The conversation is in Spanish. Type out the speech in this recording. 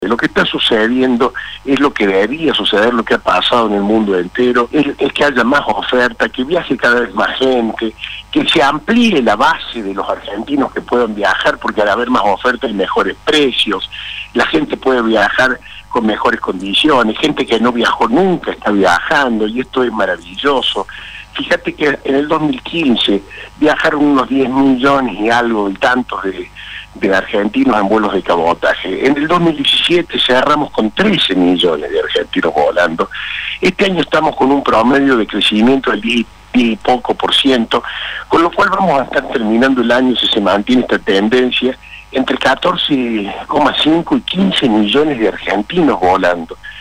Lo que está sucediendo es lo que debería suceder, lo que ha pasado en el mundo entero, es que haya más oferta, que viaje cada vez más gente, que se amplíe la base de los argentinos que puedan viajar, porque al haber más oferta hay mejores precios, la gente puede viajar con mejores condiciones, gente que no viajó nunca está viajando, y esto es maravilloso. Fíjate que en el 2015 viajaron unos 10 millones y algo y tantos de argentinos en vuelos de cabotaje. En el 2017 cerramos con 13 millones de argentinos volando. Este año estamos con un promedio de crecimiento del 10 y poco por ciento, con lo cual vamos a estar terminando el año, si se mantiene esta tendencia, entre 14,5 y 15 millones de argentinos volando.